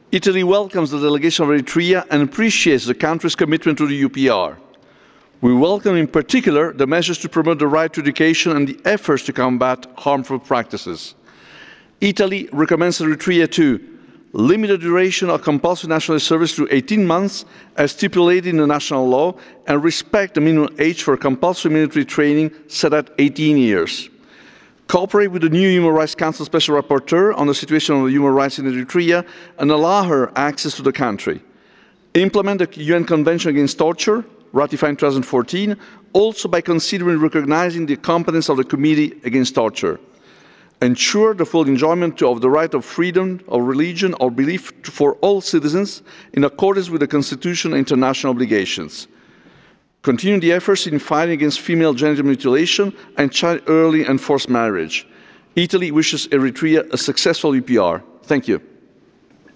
Italy welcomes the delegation of Eritrea and appreciates the country's commitment to the UPR. We welcome in particular the measures to promote the right to education and the efforts to combat harmful practices. Italy recommends Eritrea to limit the duration of compulsory national service to 18 months as stipulated in the national law and respect the minimum age for compulsory military training set at 18 years. Cooperate with the new Human Rights Council Special Rapporteur on the situation of human rights in Eritrea and allow her access to the country. Implement the UN Convention Against Torture, ratified in 2014, also by considering and recognizing the competence of the Committee Against Torture. Ensure the full enjoyment of the right of freedom of religion or belief for all citizens in accordance with the Constitution and international obligations. Continue the efforts in fighting against female genital mutilation and child early and forced marriage. Italy wishes Eritrea a successful UPR. Thank you.